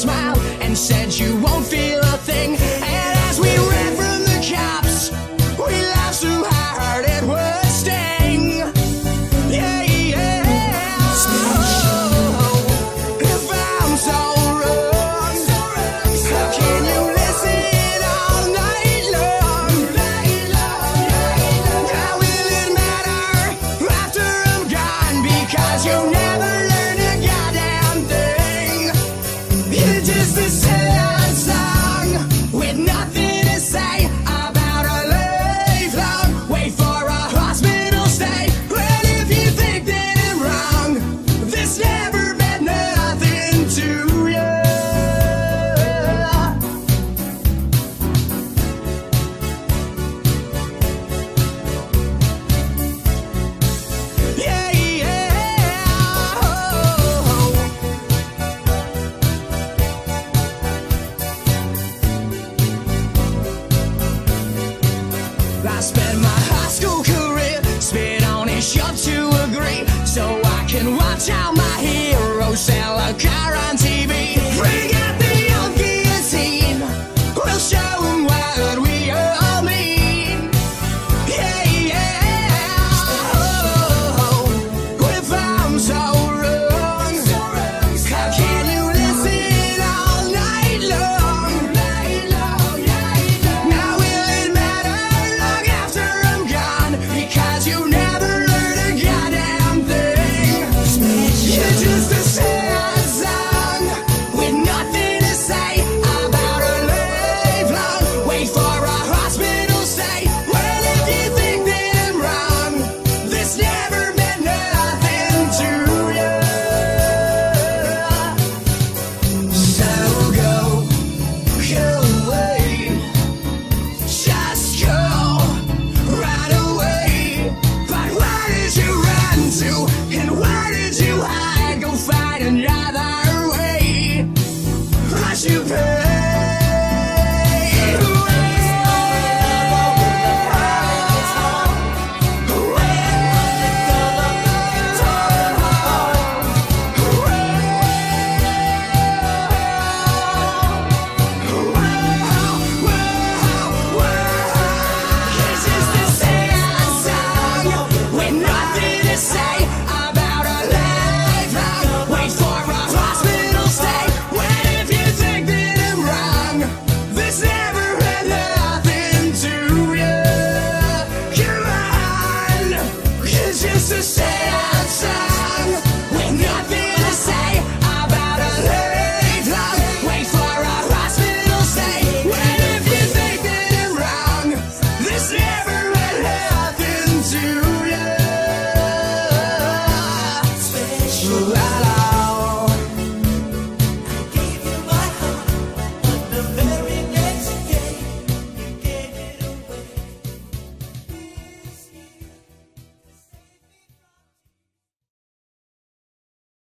smiled and said you won't feel a thing. And as we ran from the cops, we laughed so hard it would sting. Yeah, yeah. If I'm so wrong, how can you listen all night long? How will it matter after I'm gone? Because you never learn a goddamn thing. You're just a sad song with nothing to say about a lifelong wait for a hospital stay. Well, if you think that I'm wrong, this never meant nothing to you. Yeah, yeah. I spent my high school career spit on and shoved to agree, so I can watch out my heroes sell a car on TV.